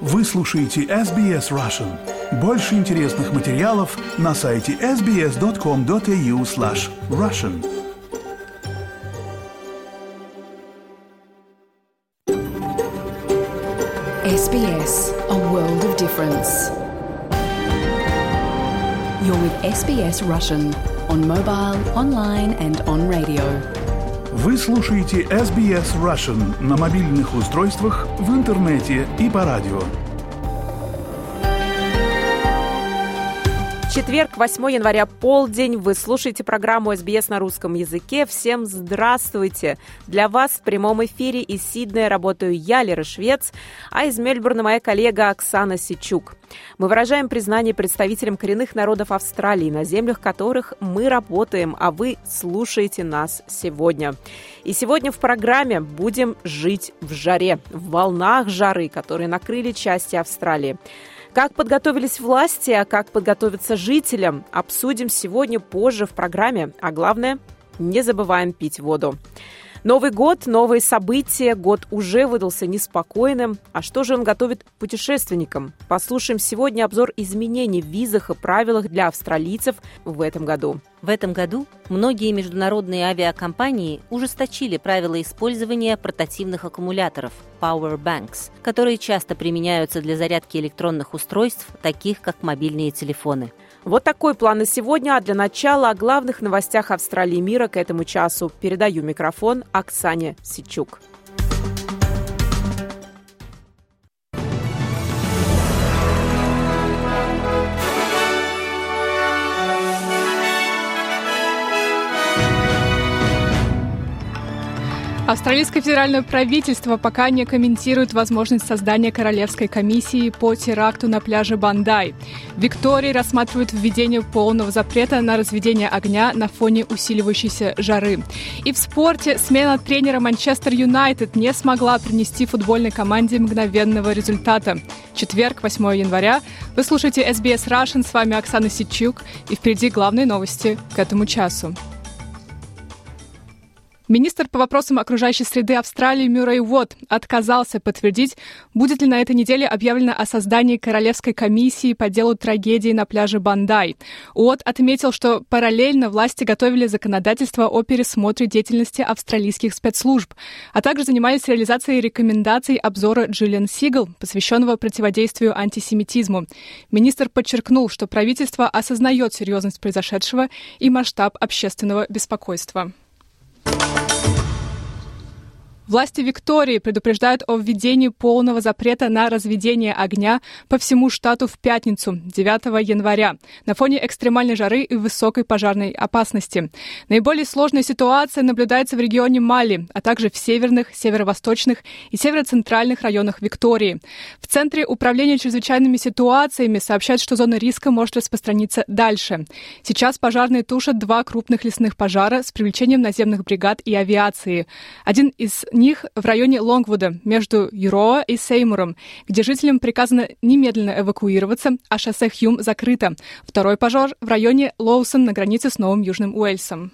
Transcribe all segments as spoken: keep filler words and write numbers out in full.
Вы слушаете эс би эс Russian. Больше интересных материалов на сайте эс би эс точка ком точка эй ю слэш Russian. эс би эс, a world of difference. You're with эс би эс Russian on mobile, online and on radio. Вы слушаете эс би эс Russian на мобильных устройствах, в интернете и по радио. Четверг, восьмого января, полдень. Вы слушаете программу эс би эс на русском языке. Всем здравствуйте! Для вас в прямом эфире из Сиднея работаю я, Лера Швец, а из Мельбурна моя коллега Оксана Сичук. Мы выражаем признание представителям коренных народов Австралии, на землях которых мы работаем, а вы слушаете нас сегодня. И сегодня в программе будем жить в жаре, в волнах жары, которые накрыли части Австралии. Как подготовились власти, а как подготовиться жителям, обсудим сегодня позже в программе. А главное, не забываем пить воду. Новый год, новые события. Год уже выдался неспокойным. А что же он готовит путешественникам? Послушаем сегодня обзор изменений в визах и правилах для австралийцев в этом году. В этом году многие международные авиакомпании ужесточили правила использования портативных аккумуляторов Power Banks, которые часто применяются для зарядки электронных устройств, таких как мобильные телефоны. Вот такой план на сегодня, а для начала о главных новостях Австралии и мира к этому часу передаю микрофон Оксане Сичук. Австралийское федеральное правительство пока не комментирует возможность создания королевской комиссии по теракту на пляже Бандай. В Виктории рассматривают введение полного запрета на разведение огня на фоне усиливающейся жары. И в спорте смена тренера Манчестер Юнайтед не смогла принести футбольной команде мгновенного результата. Четверг, восьмого января. Вы слушаете эс би эс Russian, с вами Оксана Сичук, и впереди главные новости к этому часу. Министр по вопросам окружающей среды Австралии Мюррей Уотт отказался подтвердить, будет ли на этой неделе объявлено о создании королевской комиссии по делу трагедии на пляже Бандай. Уотт отметил, что параллельно власти готовили законодательство о пересмотре деятельности австралийских спецслужб, а также занимались реализацией рекомендаций обзора Джиллиан Сигел, посвященного противодействию антисемитизму. Министр подчеркнул, что правительство осознает серьезность произошедшего и масштаб общественного беспокойства. Власти Виктории предупреждают о введении полного запрета на разведение огня по всему штату в пятницу, девятого января, на фоне экстремальной жары и высокой пожарной опасности. Наиболее сложная ситуация наблюдается в регионе Малли, а также в северных, северо-восточных и северо-центральных районах Виктории. В Центре управления чрезвычайными ситуациями сообщают, что зона риска может распространиться дальше. Сейчас пожарные тушат два крупных лесных пожара с привлечением наземных бригад и авиации. Один из них в районе Лонгвуда между Юроа и Сеймуром, где жителям приказано немедленно эвакуироваться, а шоссе Хьюм закрыто. Второй пожар в районе Лоусон на границе с Новым Южным Уэльсом.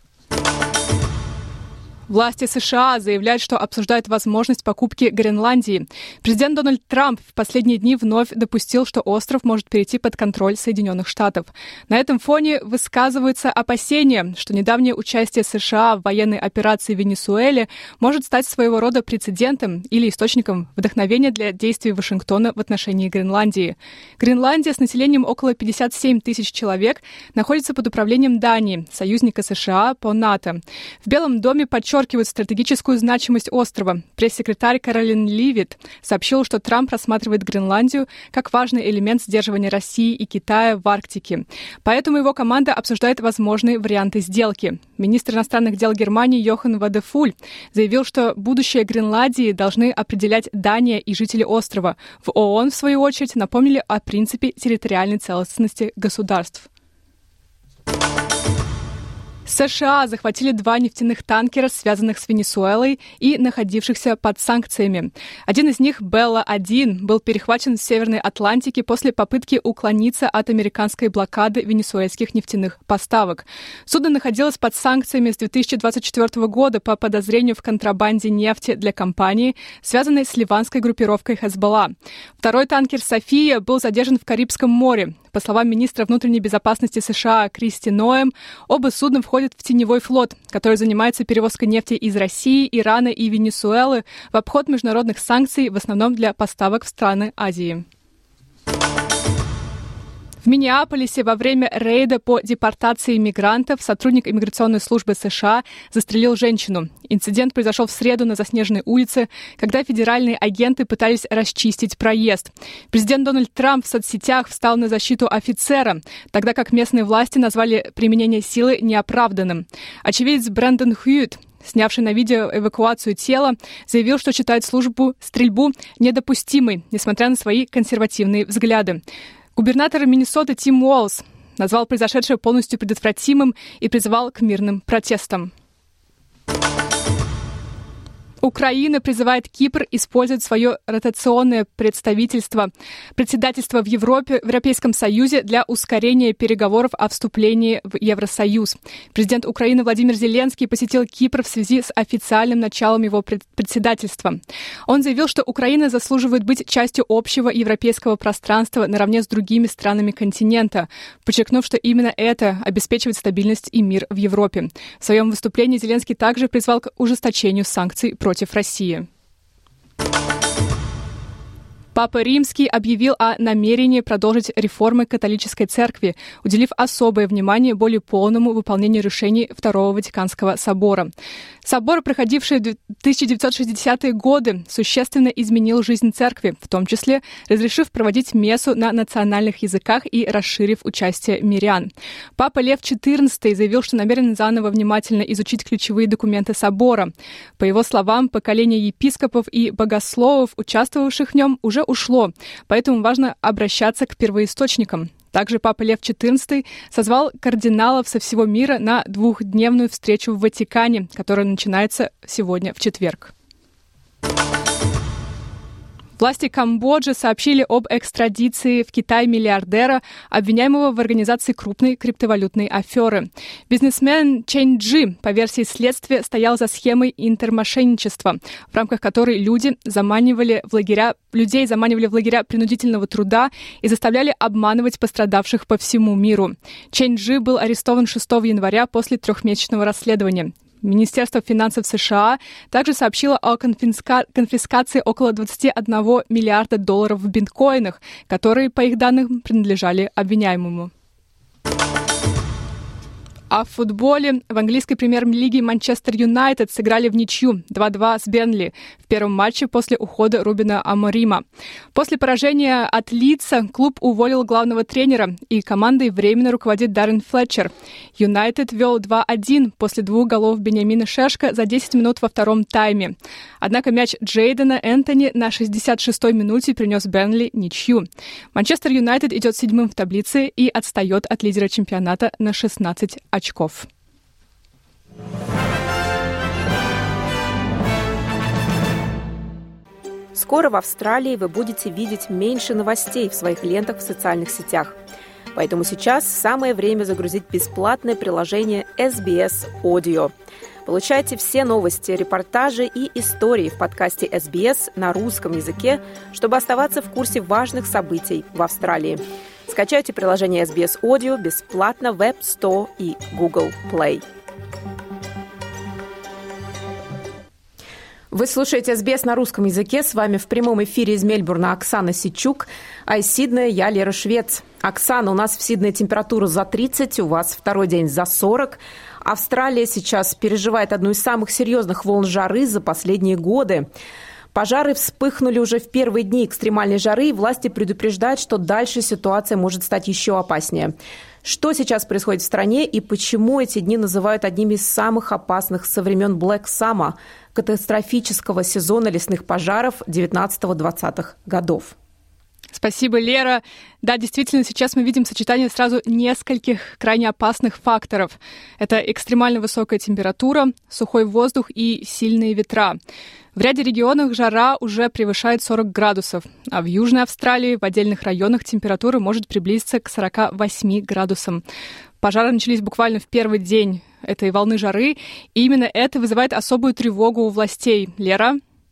Власти США заявляют, что обсуждают возможность покупки Гренландии. Президент Дональд Трамп в последние дни вновь допустил, что остров может перейти под контроль Соединенных Штатов. На этом фоне высказываются опасения, что недавнее участие США в военной операции в Венесуэле может стать своего рода прецедентом или источником вдохновения для действий Вашингтона в отношении Гренландии. Гренландия с населением около пятьдесят семь тысяч человек находится под управлением Дании, союзника США по НАТО. В Белом доме подчеркивают, подчеркивают стратегическую значимость острова. Пресс-секретарь Каролин Ливит сообщил, что Трамп рассматривает Гренландию как важный элемент сдерживания России и Китая в Арктике. Поэтому его команда обсуждает возможные варианты сделки. Министр иностранных дел Германии Йохан Вадефуль заявил, что будущее Гренландии должны определять Дания и жители острова. В ООН, в свою очередь, напомнили о принципе территориальной целостности государств. США захватили два нефтяных танкера, связанных с Венесуэлой и находившихся под санкциями. Один из них, Белла один, был перехвачен в Северной Атлантике после попытки уклониться от американской блокады венесуэльских нефтяных поставок. Судно находилось под санкциями с две тысячи двадцать четвёртого года по подозрению в контрабанде нефти для компании, связанной с ливанской группировкой Хезболла. Второй танкер «София» был задержан в Карибском море. По словам министра внутренней безопасности США Кристи Ноэм, оба судна входят в теневой флот, который занимается перевозкой нефти из России, Ирана и Венесуэлы в обход международных санкций, в основном для поставок в страны Азии. В Миннеаполисе во время рейда по депортации мигрантов сотрудник иммиграционной службы США застрелил женщину. Инцидент произошел в среду на Заснеженной улице, когда федеральные агенты пытались расчистить проезд. Президент Дональд Трамп в соцсетях встал на защиту офицера, тогда как местные власти назвали применение силы неоправданным. Очевидец Брэндон Хьюитт, снявший на видео эвакуацию тела, заявил, что считает службу стрельбу недопустимой, несмотря на свои консервативные взгляды. Губернатор Миннесоты Тим Уолз назвал произошедшее полностью предотвратимым и призывал к мирным протестам. Украина призывает Кипр использовать свое ротационное представительство, председательство в Европе, в Европейском Союзе для ускорения переговоров о вступлении в Евросоюз. Президент Украины Владимир Зеленский посетил Кипр в связи с официальным началом его председательства. Он заявил, что Украина заслуживает быть частью общего европейского пространства наравне с другими странами континента, подчеркнув, что именно это обеспечивает стабильность и мир в Европе. В своем выступлении Зеленский также призвал к ужесточению санкций против России. Папа Римский объявил о намерении продолжить реформы католической церкви, уделив особое внимание более полному выполнению решений Второго Ватиканского собора. Собор, проходивший в тысяча девятьсот шестидесятые годы, существенно изменил жизнь церкви, в том числе разрешив проводить мессу на национальных языках и расширив участие мирян. Папа Лев четырнадцатый заявил, что намерен заново внимательно изучить ключевые документы собора. По его словам, поколение епископов и богословов, участвовавших в нем, уже ушло, поэтому важно обращаться к первоисточникам. Также Папа Лев четырнадцатый созвал кардиналов со всего мира на двухдневную встречу в Ватикане, которая начинается сегодня в четверг. Власти Камбоджи сообщили об экстрадиции в Китай миллиардера, обвиняемого в организации крупной криптовалютной аферы. Бизнесмен Чэнь Джи, по версии следствия, стоял за схемой интермошенничества, в рамках которой люди заманивали в лагеря, людей заманивали в лагеря принудительного труда и заставляли обманывать пострадавших по всему миру. Чэнь Джи был арестован шестого января после трехмесячного расследования. Министерство финансов США также сообщило о конфиска... конфискации около двадцати одного миллиарда долларов в биткоинах, которые, по их данным, принадлежали обвиняемому. А в футболе в английской премьер-лиге Манчестер Юнайтед сыграли в ничью два-два с Бернли в первом матче после ухода Рубена Аморима. После поражения от Лидса клуб уволил главного тренера, и командой временно руководит Даррен Флетчер. Юнайтед вел два-один после двух голов Беньямина Шешко за десять минут во втором тайме. Однако мяч Джейдена Энтони на шестьдесят шестой минуте принес Бернли ничью. Манчестер Юнайтед идет седьмым в таблице и отстает от лидера чемпионата на шестнадцать очков. Скоро в Австралии вы будете видеть меньше новостей в своих лентах в социальных сетях. Поэтому сейчас самое время загрузить бесплатное приложение эс би эс Audio. Получайте все новости, репортажи и истории в подкасте эс би эс на русском языке, чтобы оставаться в курсе важных событий в Австралии. Скачайте приложение эс би эс Audio бесплатно в App Store и Google Play. Вы слушаете эс би эс на русском языке. С вами в прямом эфире из Мельбурна Оксана Сичук, а из Сиднея я, Лера Швец. Оксана, у нас в Сиднее температура за тридцать, у вас второй день за сорок. Австралия сейчас переживает одну из самых серьезных волн жары за последние годы. Пожары вспыхнули уже в первые дни экстремальной жары, и власти предупреждают, что дальше ситуация может стать еще опаснее. Что сейчас происходит в стране и почему эти дни называют одними из самых опасных со времен Black Summer, катастрофического сезона лесных пожаров девятнадцатого-двадцатых годов? Спасибо, Лера. Да, действительно, сейчас мы видим сочетание сразу нескольких крайне опасных факторов. Это экстремально высокая температура, сухой воздух и сильные ветра. В ряде регионов жара уже превышает сорок градусов, а в Южной Австралии в отдельных районах температура может приблизиться к сорока восьми градусам. Пожары начались буквально в первый день этой волны жары, и именно это вызывает особую тревогу у властей. Лера?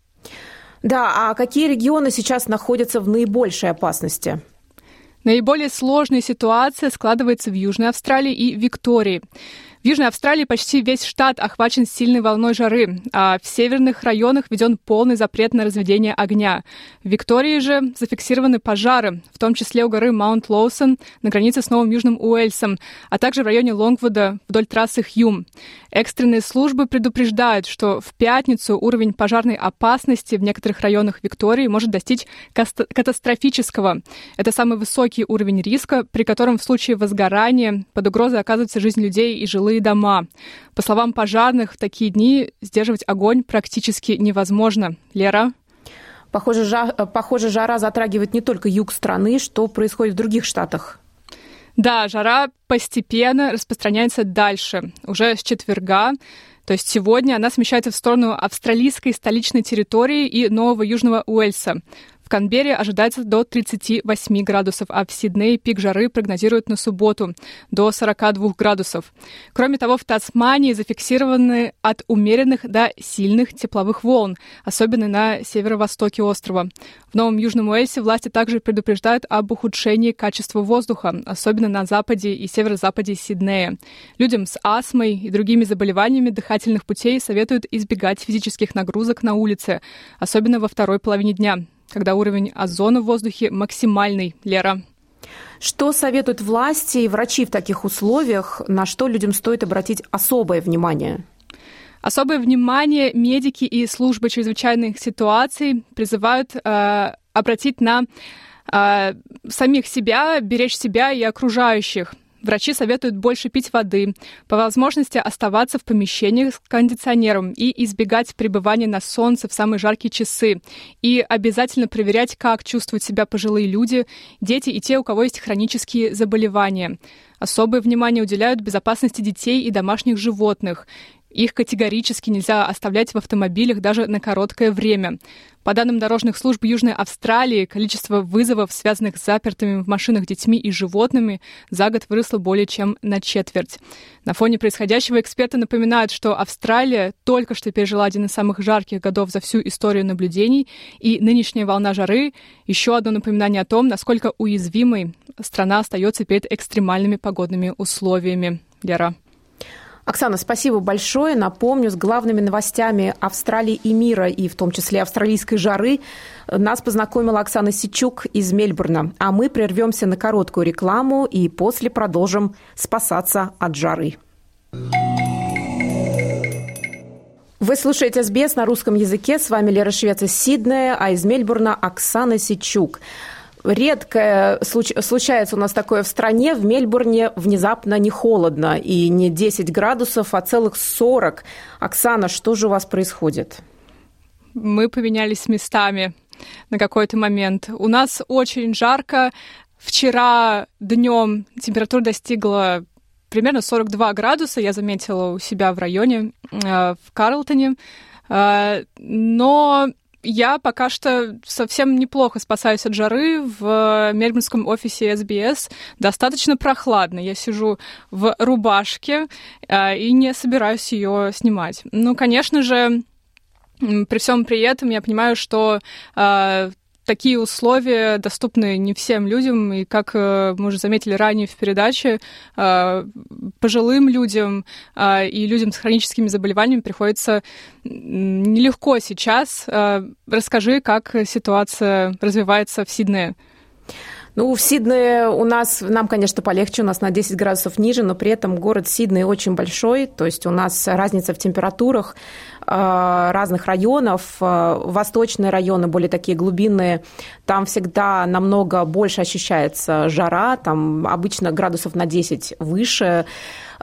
Да, а какие регионы сейчас находятся в наибольшей опасности? Наиболее сложная ситуация складывается в Южной Австралии и Виктории. В Южной Австралии почти весь штат охвачен сильной волной жары, а в северных районах введен полный запрет на разведение огня. В Виктории же зафиксированы пожары, в том числе у горы Маунт-Лоусон на границе с Новым Южным Уэльсом, а также в районе Лонгвуда вдоль трассы Хьюм. Экстренные службы предупреждают, что в пятницу уровень пожарной опасности в некоторых районах Виктории может достичь катастрофического. Это самый высокий уровень риска, при котором в случае возгорания под угрозой оказывается жизнь людей и жилые дома. По словам пожарных, в такие дни сдерживать огонь практически невозможно. Лера? Похоже, жа... Похоже, жара затрагивает не только юг страны. Что происходит в других штатах? Да, жара постепенно распространяется дальше. Уже с четверга, то есть сегодня, она смещается в сторону австралийской столичной территории и Нового Южного Уэльса. В Канберре ожидается до тридцати восьми градусов, а в Сиднее пик жары прогнозируют на субботу до сорока двух градусов. Кроме того, в Тасмании зафиксированы от умеренных до сильных тепловых волн, особенно на северо-востоке острова. В Новом Южном Уэльсе власти также предупреждают об ухудшении качества воздуха, особенно на западе и северо-западе Сиднея. Людям с астмой и другими заболеваниями дыхательных путей советуют избегать физических нагрузок на улице, особенно во второй половине дня, когда уровень озона в воздухе максимальный. Лера? Что советуют власти и врачи в таких условиях, на что людям стоит обратить особое внимание? Особое внимание медики и службы чрезвычайных ситуаций призывают э, обратить на э, самих себя, беречь себя и окружающих. Врачи советуют больше пить воды, по возможности оставаться в помещениях с кондиционером и избегать пребывания на солнце в самые жаркие часы. И обязательно проверять, как чувствуют себя пожилые люди, дети и те, у кого есть хронические заболевания. Особое внимание уделяют безопасности детей и домашних животных. Их категорически нельзя оставлять в автомобилях даже на короткое время. По данным дорожных служб Южной Австралии, количество вызовов, связанных с запертыми в машинах детьми и животными, за год выросло более чем на четверть. На фоне происходящего эксперты напоминают, что Австралия только что пережила один из самых жарких годов за всю историю наблюдений, и нынешняя волна жары – еще одно напоминание о том, насколько уязвимой страна остается перед экстремальными погодными условиями. Лера? Оксана, спасибо большое. Напомню, с главными новостями Австралии и мира, и в том числе австралийской жары, нас познакомила Оксана Сичук из Мельбурна. А мы прервемся на короткую рекламу и после продолжим спасаться от жары. Вы слушаете эс би эс на русском языке. С вами Лера Швец из Сиднея, а из Мельбурна Оксана Сичук. Редко случается у нас такое в стране. В Мельбурне внезапно не холодно и не десять градусов, а целых сорок. Оксана, что же у вас происходит? Мы поменялись местами на какой-то момент. У нас очень жарко. Вчера днем температура достигла примерно сорок два градуса. Я заметила у себя в районе, в Карлтоне. Но я пока что совсем неплохо спасаюсь от жары. В мельбурнском офисе эс би эс достаточно прохладно. Я сижу в рубашке э, и не собираюсь ее снимать. Ну, конечно же, при всем при этом я понимаю, что э, такие условия доступны не всем людям, и, как мы уже заметили ранее в передаче, пожилым людям и людям с хроническими заболеваниями приходится нелегко сейчас. Расскажи, как ситуация развивается в Сиднее. Ну, в Сиднее у нас, нам, конечно, полегче, у нас на десять градусов ниже, но при этом город Сидней очень большой, то есть у нас разница в температурах разных районов. Восточные районы, более такие глубинные, там всегда намного больше ощущается жара, там обычно градусов на десять выше.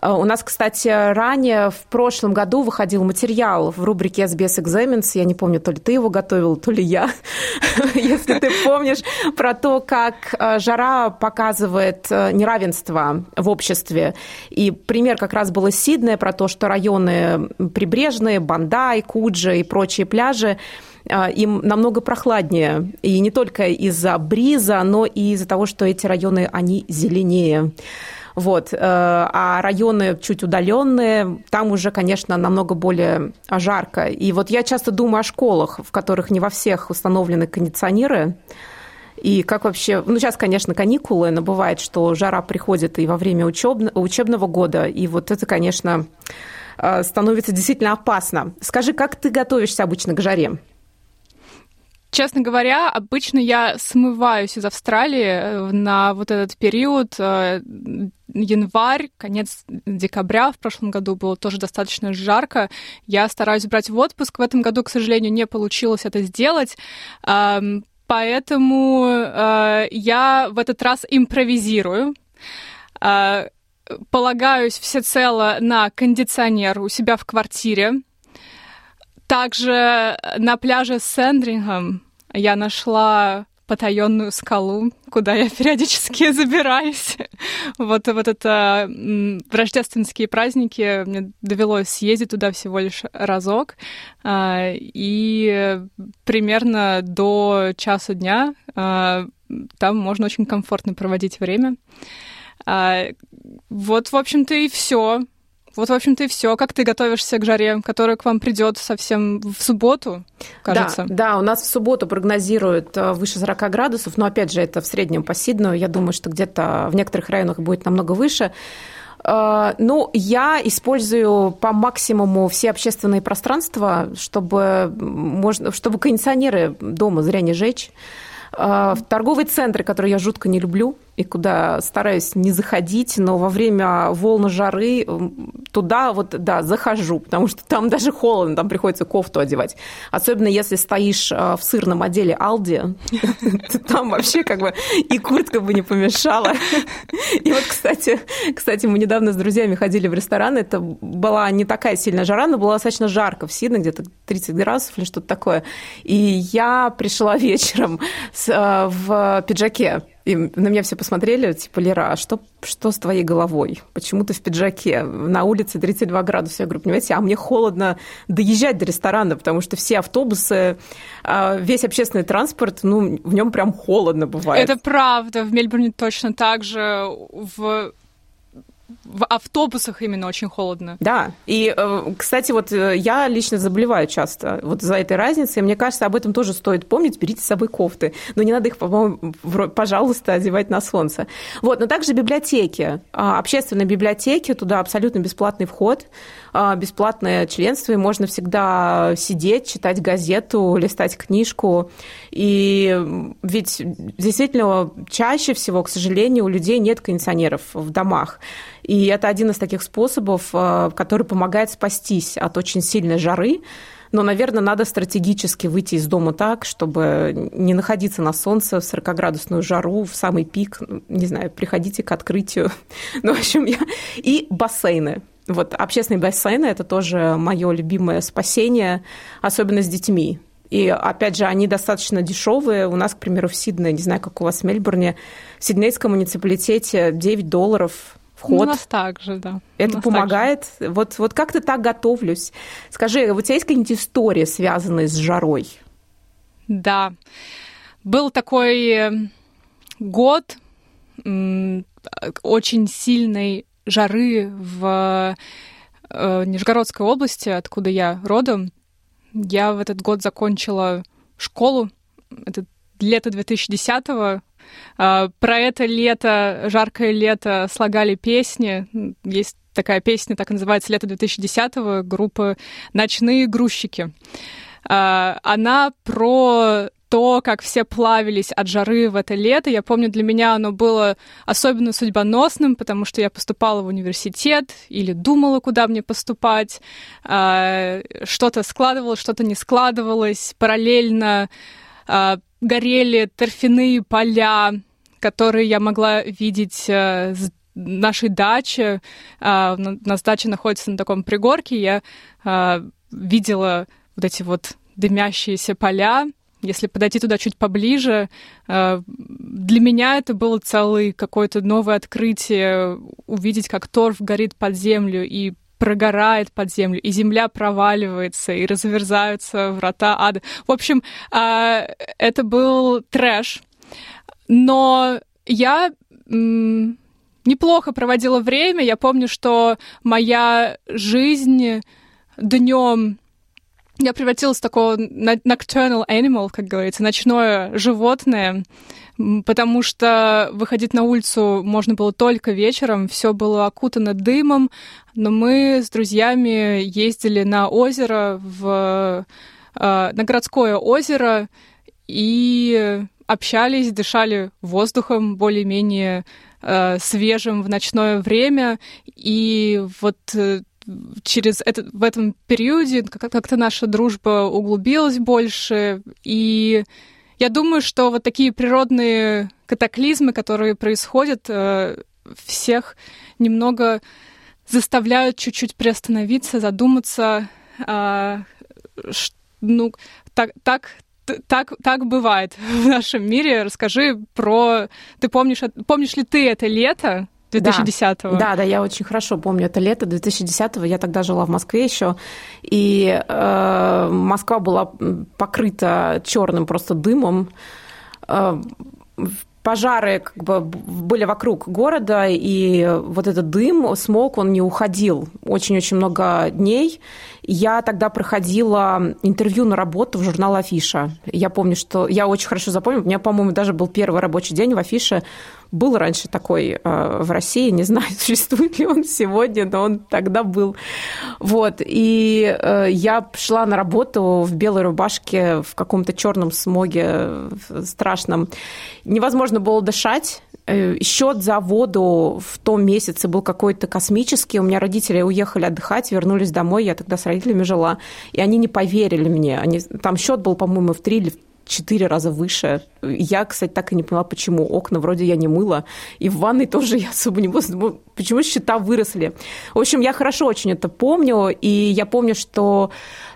У нас, кстати, ранее, в прошлом году выходил материал в рубрике эс би эс Examines. Я не помню, то ли ты его готовил, то ли я, если ты помнишь, про то, как жара показывает неравенство в обществе. И пример как раз был из Сиднея про то, что районы прибрежные, Бандай, Куджи и прочие пляжи, им намного прохладнее. И не только из-за бриза, но и из-за того, что эти районы, они зеленее. Вот. А районы чуть удаленные, там уже, конечно, намного более жарко. И вот я часто думаю о школах, в которых не во всех установлены кондиционеры. И как вообще... Ну, сейчас, конечно, каникулы, но бывает, что жара приходит и во время учеб... учебного года. И вот это, конечно, становится действительно опасно. Скажи, как ты готовишься обычно к жаре? Честно говоря, обычно я смываюсь из Австралии на вот этот период, январь, конец декабря. В прошлом году было тоже достаточно жарко. Я стараюсь брать в отпуск. В этом году, к сожалению, не получилось это сделать. Поэтому я в этот раз импровизирую. Полагаюсь всецело на кондиционер у себя в квартире. Также на пляже Сэндрингем я нашла потаенную скалу, куда я периодически забираюсь. Вот, вот это в рождественские праздники мне довелось съездить туда всего лишь разок. И примерно до часа дня там можно очень комфортно проводить время. Вот, в общем-то, и все. Вот, в общем-то, и все. Как ты готовишься к жаре, которая к вам придет совсем в субботу, кажется? Да, да, у нас в субботу прогнозируют выше сорок градусов, но, опять же, это в среднем по Сиднею. Я думаю, что где-то в некоторых районах будет намного выше. Ну, я использую по максимуму все общественные пространства, чтобы, можно, чтобы кондиционеры дома зря не жечь. В торговые центры, которые я жутко не люблю и куда стараюсь не заходить, но во время волн жары туда вот, да, захожу, потому что там даже холодно, там приходится кофту одевать. Особенно если стоишь в сырном отделе Алди, там вообще как бы и куртка бы не помешала. И вот, кстати, кстати, мы недавно с друзьями ходили в ресторан, это была не такая сильная жара, но было достаточно жарко в Сиднее, где-то тридцать градусов или что-то такое. И я пришла вечером в пиджаке. И на меня все посмотрели, типа, Лера, а что, что с твоей головой? Почему ты в пиджаке? На улице тридцать два градуса. Я говорю, понимаете, а мне холодно доезжать до ресторана, потому что все автобусы, весь общественный транспорт, ну, в нем прям холодно бывает. Это правда. В Мельбурне точно так же. В... В автобусах именно очень холодно. Да, и, кстати, вот я лично заболеваю часто вот за этой разницей, мне кажется, об этом тоже стоит помнить, берите с собой кофты, но не надо их, по-моему, пожалуйста, одевать на солнце. Вот, но также библиотеки, общественные библиотеки, туда абсолютно бесплатный вход, бесплатное членство, и можно всегда сидеть, читать газету, листать книжку, и ведь действительно чаще всего, к сожалению, у людей нет кондиционеров в домах. И это один из таких способов, который помогает спастись от очень сильной жары. Но, наверное, надо стратегически выйти из дома так, чтобы не находиться на солнце в сорокаградусную жару, в самый пик. Не знаю, приходите к открытию. Ну, в общем, я... И бассейны. Вот общественные бассейны – это тоже мое любимое спасение, особенно с детьми. И, опять же, они достаточно дешевые. У нас, к примеру, в Сиднее, не знаю, как у вас в Мельбурне, в Сиднейском муниципалитете девять долларов вход. У нас так же, да. Это помогает. Вот, вот как-то так готовлюсь. Скажи, у тебя есть какие-нибудь истории, связанные с жарой? Да. Был такой год очень сильной жары в Нижегородской области, откуда я родом. Я в этот год закончила школу. Это лето две тысячи десятого. Про это лето, жаркое лето, слагали песни. Есть такая песня, так и называется, «Лето две тысячи десятого», группы «Ночные грузчики». Она про то, как все плавились от жары в это лето. Я помню, для меня оно было особенно судьбоносным, потому что я поступала в университет или думала, куда мне поступать. Что-то складывалось, что-то не складывалось. Параллельно горели торфяные поля, которые я могла видеть с нашей даче, у нас дача находится на таком пригорке, я видела вот эти вот дымящиеся поля. Если подойти туда чуть поближе, для меня это было целое какое-то новое открытие, увидеть, как торф горит под землю и прогорает под землю, и земля проваливается, и разверзаются врата ада. В общем, это был трэш. Но я неплохо проводила время. Я помню, что моя жизнь днем я превратилась в такого nocturnal animal, как говорится, ночное животное, потому что выходить на улицу можно было только вечером, все было окутано дымом, но мы с друзьями ездили на озеро, в, на городское озеро, и общались, дышали воздухом более-менее свежим в ночное время, и вот через это, в этом периоде как-то наша дружба углубилась больше, и я думаю, что вот такие природные катаклизмы, которые происходят, всех немного заставляют чуть-чуть приостановиться, задуматься. Ну, так, так, так, так бывает в нашем мире. Расскажи про... Ты помнишь, помнишь ли ты это лето две тысячи десятого? Да, да, да, я очень хорошо помню это лето две тысячи десятого. Я тогда жила в Москве еще, и э, Москва была покрыта черным просто дымом. Э, пожары как бы были вокруг города, и вот этот дым, смог, он не уходил очень-очень много дней. Я тогда проходила интервью на работу в журнал «Афиша». Я помню, что... Я очень хорошо запомнила. У меня, по-моему, даже был первый рабочий день в «Афише». Был раньше такой э, в России. Не знаю, существует ли он сегодня, но он тогда был. Вот. И э, я шла на работу в белой рубашке, в каком-то черном смоге страшном. Невозможно было дышать. Счет за воду в том месяце был какой-то космический. У меня родители уехали отдыхать, вернулись домой. Я тогда с родителями жила. И они не поверили мне. Они... Там счет был, по-моему, в три или в четыре раза выше. Я, кстати, так и не поняла, почему. Окна вроде я не мыла. И в ванной тоже я особо не мыла. Почему счета выросли? В общем, я хорошо очень это помню. И я помню, что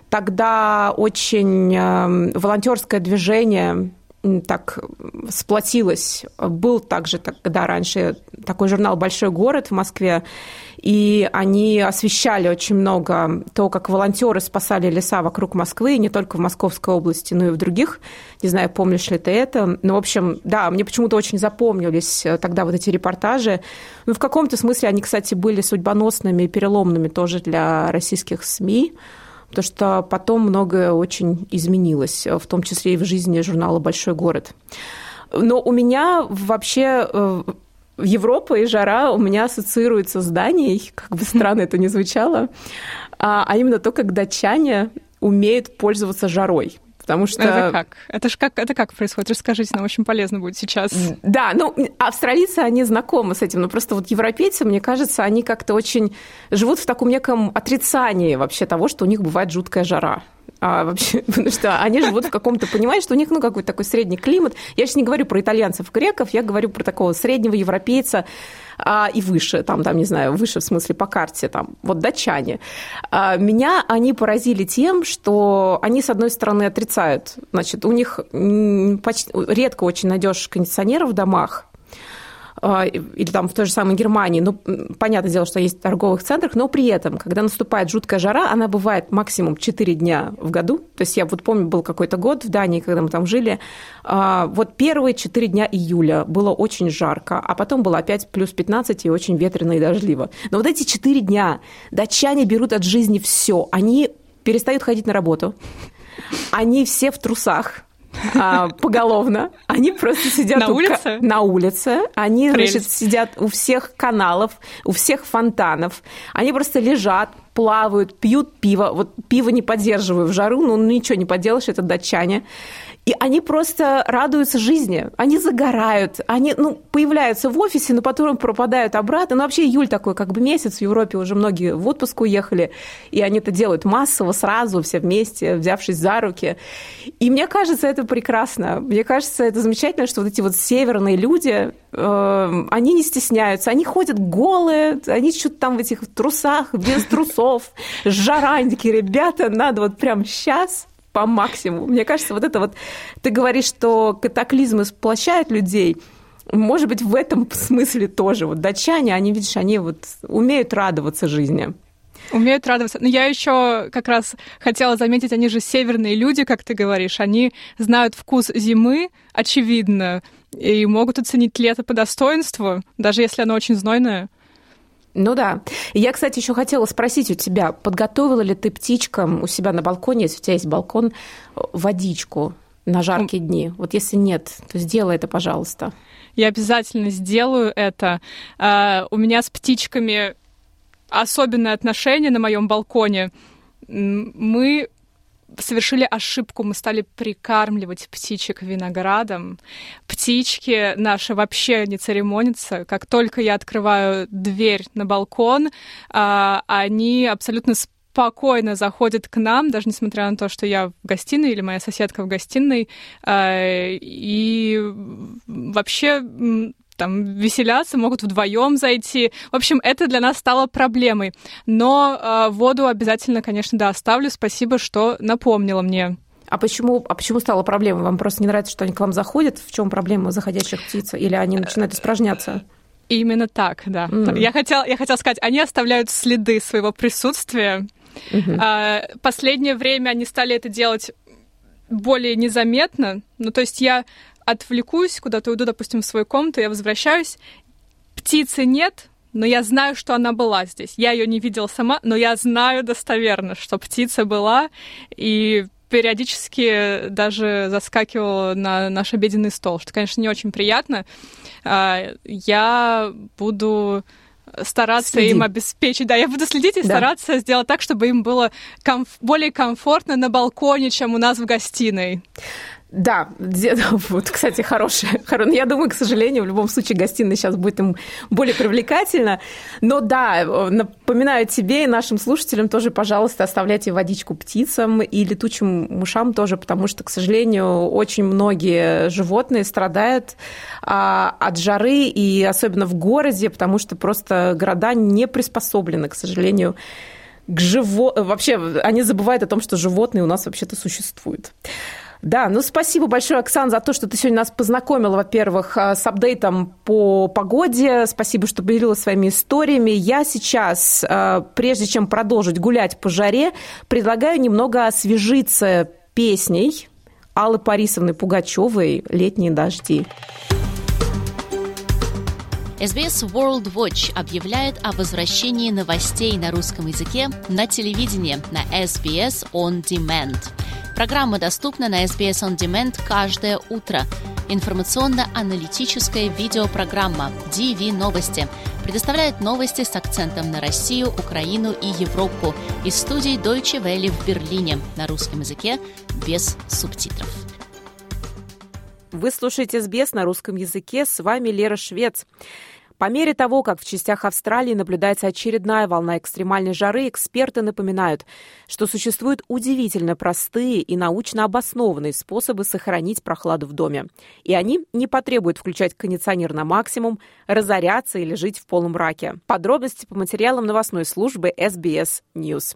тогда очень волонтерское движение так сплотилось. Был также тогда раньше такой журнал «Большой город» в Москве, и они освещали очень много то, как волонтеры спасали леса вокруг Москвы, не только в Московской области, но и в других. Не знаю, помнишь ли ты это. Ну, в общем, да, мне почему-то очень запомнились тогда вот эти репортажи. Ну, в каком-то смысле они, кстати, были судьбоносными и переломными тоже для российских СМИ, потому что потом многое очень изменилось, в том числе и в жизни журнала «Большой город». Но у меня вообще Европа и жара у меня ассоциируются с Данией, как бы странно это ни звучало, а именно то, как датчане умеют пользоваться жарой. Потому что... Это как? Это, ж как? Это как происходит? Расскажите, нам очень полезно будет сейчас. Да, ну, австралийцы, они знакомы с этим, но просто вот европейцы, мне кажется, они как-то очень живут в таком неком отрицании вообще того, что у них бывает жуткая жара. А вообще, потому что они живут в каком-то, понимаешь, что у них, ну, какой-то такой средний климат. Я сейчас не говорю про итальянцев, греков, я говорю про такого среднего европейца а, и выше, там, там, не знаю, выше в смысле по карте, там, вот датчане. А, меня они поразили тем, что они, с одной стороны, отрицают, значит, у них почти, редко очень найдешь кондиционеров в домах, или там в той же самой Германии, ну, понятное дело, что есть в торговых центрах, но при этом, когда наступает жуткая жара, она бывает максимум четыре дня в году. То есть я вот помню, был какой-то год в Дании, когда мы там жили, вот первые четыре дня июля было очень жарко, а потом было опять плюс пятнадцать и очень ветрено и дождливо. Но вот эти четыре дня датчане берут от жизни все. Они перестают ходить на работу, они все в трусах, А, поголовно. Они просто сидят на у улице. К... На улице. Они, Прелесть. Значит, сидят у всех каналов, у всех фонтанов. Они просто лежат, плавают, пьют пиво. Вот пиво не поддерживаю в жару, но ничего не поделаешь, это датчане. И они просто радуются жизни, они загорают, они ну, появляются в офисе, но потом пропадают обратно. Ну, вообще июль такой как бы месяц, в Европе уже многие в отпуск уехали, и они это делают массово, сразу, все вместе, взявшись за руки. И мне кажется, это прекрасно. Мне кажется, это замечательно, что вот эти вот северные люди, э, они не стесняются, они ходят голые, они что-то там в этих трусах, без трусов, жара, они такие, ребята, надо вот прямо сейчас... по максимуму. Мне кажется, вот это вот... Ты говоришь, что катаклизмы сплощают людей. Может быть, в этом смысле тоже. Вот датчане, они, видишь, они вот умеют радоваться жизни. Умеют радоваться. Но я еще как раз хотела заметить, они же северные люди, как ты говоришь. Они знают вкус зимы, очевидно, и могут оценить лето по достоинству, даже если оно очень знойное. Ну да. Я, кстати, еще хотела спросить у тебя, подготовила ли ты птичкам у себя на балконе, если у тебя есть балкон, водичку на жаркие дни? Вот если нет, то сделай это, пожалуйста. Я обязательно сделаю это. У меня с птичками особенное отношение на моем балконе. Мы совершили ошибку, мы стали прикармливать птичек виноградом. Птички наши вообще не церемонятся. Как только я открываю дверь на балкон, они абсолютно спокойно заходят к нам, даже несмотря на то, что я в гостиной или моя соседка в гостиной, и вообще... там веселятся, могут вдвоем зайти. В общем, это для нас стало проблемой. Но э, воду обязательно, конечно, да, оставлю. Спасибо, что напомнила мне. А почему, а почему стало проблемой? Вам просто не нравится, что они к вам заходят? В чем проблема заходящих птиц? Или они начинают испражняться? Именно так, да. Mm. Я хотела, я хотела сказать, они оставляют следы своего присутствия. Mm-hmm. А, последнее время они стали это делать более незаметно. Ну, то есть я... отвлекусь, куда-то уйду, допустим, в свою комнату, я возвращаюсь, птицы нет, но я знаю, что она была здесь. Я ее не видела сама, но я знаю достоверно, что птица была, и периодически даже заскакивала на наш обеденный стол, что, конечно, не очень приятно. Я буду стараться Следи. им обеспечить. Да, я буду следить и да. стараться сделать так, чтобы им было комф- более комфортно на балконе, чем у нас в гостиной. Да, вот, кстати, хорошая. Я думаю, к сожалению, в любом случае гостиная сейчас будет им более привлекательна. Но да, напоминаю тебе и нашим слушателям тоже, пожалуйста, оставляйте водичку птицам и летучим мышам тоже, потому что, к сожалению, очень многие животные страдают а, от жары, и особенно в городе, потому что просто города не приспособлены, к сожалению, к животным. Вообще, они забывают о том, что животные у нас вообще-то существуют. Да, ну спасибо большое, Оксана, за то, что ты сегодня нас познакомила, во-первых, с апдейтом по погоде. Спасибо, что поделилась своими историями. Я сейчас, прежде чем продолжить гулять по жаре, предлагаю немного освежиться песней Аллы Парисовны Пугачевой «Летние дожди». эс би эс World Watch объявляет о возвращении новостей на русском языке на телевидении на эс би эс On Demand. Программа доступна на эс би эс On Demand каждое утро. Информационно-аналитическая видеопрограмма ди ви Новости предоставляет новости с акцентом на Россию, Украину и Европу из студии Deutsche Welle в Берлине на русском языке без субтитров. Вы слушаете эс би эс на русском языке. С вами Лера Швец. По мере того, как в частях Австралии наблюдается очередная волна экстремальной жары, эксперты напоминают, что существуют удивительно простые и научно обоснованные способы сохранить прохладу в доме. И они не потребуют включать кондиционер на максимум, разоряться или жить в полумраке. Подробности по материалам новостной службы эс би эс News.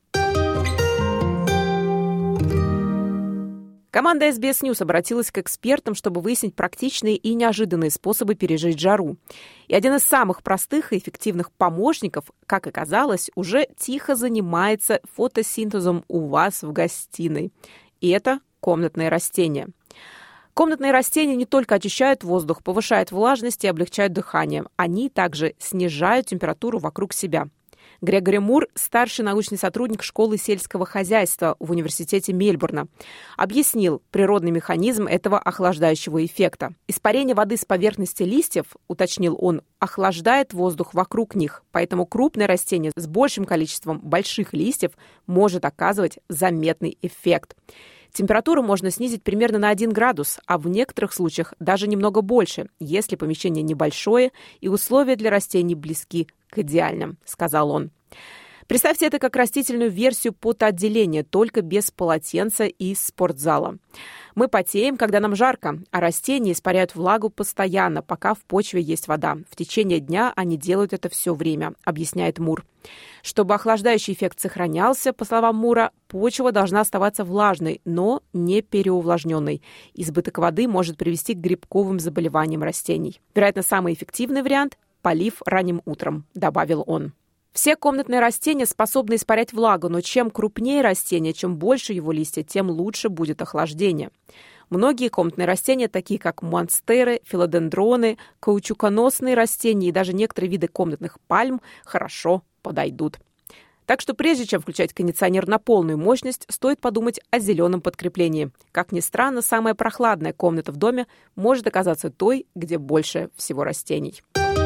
Команда эс би эс News обратилась к экспертам, чтобы выяснить практичные и неожиданные способы пережить жару. И один из самых простых и эффективных помощников, как оказалось, уже тихо занимается фотосинтезом у вас в гостиной. И это комнатные растения. Комнатные растения не только очищают воздух, повышают влажность и облегчают дыхание. Они также снижают температуру вокруг себя. Грегори Мур, старший научный сотрудник школы сельского хозяйства в университете Мельбурна, объяснил природный механизм этого охлаждающего эффекта. Испарение воды с поверхности листьев, уточнил он, охлаждает воздух вокруг них, поэтому крупное растение с большим количеством больших листьев может оказывать заметный эффект. Температуру можно снизить примерно на один градус, а в некоторых случаях даже немного больше, если помещение небольшое и условия для растений близки к идеальным, сказал он. Представьте это как растительную версию потоотделения, только без полотенца и спортзала. Мы потеем, когда нам жарко, а растения испаряют влагу постоянно, пока в почве есть вода. В течение дня они делают это все время, объясняет Мур. Чтобы охлаждающий эффект сохранялся, по словам Мура, почва должна оставаться влажной, но не переувлажненной. Избыток воды может привести к грибковым заболеваниям растений. Вероятно, самый эффективный вариант – полив ранним утром, добавил он. Все комнатные растения способны испарять влагу, но чем крупнее растение, чем больше его листья, тем лучше будет охлаждение. Многие комнатные растения, такие как монстеры, филодендроны, каучуконосные растения и даже некоторые виды комнатных пальм, хорошо подойдут. Так что прежде чем включать кондиционер на полную мощность, стоит подумать о зеленом подкреплении. Как ни странно, самая прохладная комната в доме может оказаться той, где больше всего растений.